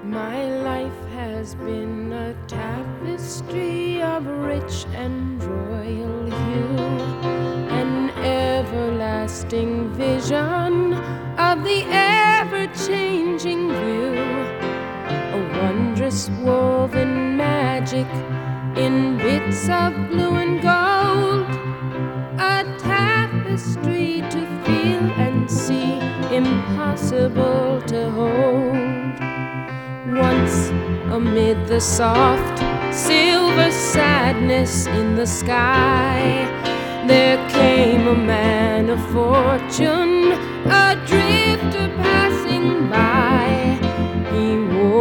My life has been a tapestry of rich and royal hue, an everlasting vision of the ever-changing view, a wondrous woven magic in bits of blue and gold, a tapestry to feel and see, impossible to hold. Once, amid the soft silver sadness in the sky, there came a man of fortune